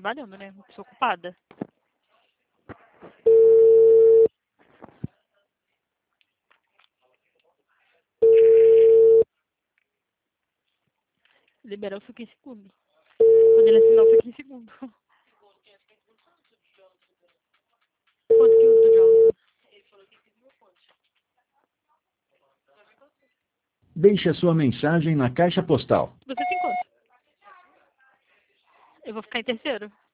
trabalhando, né? Uma pessoa ocupada. Liberar foi 15 segundos. Quando ele assinou foi 15 segundos. Quanto que usa do Jonathan? Deixe a sua mensagem na caixa postal. Você tem quanto? Eu vou ficar em terceiro.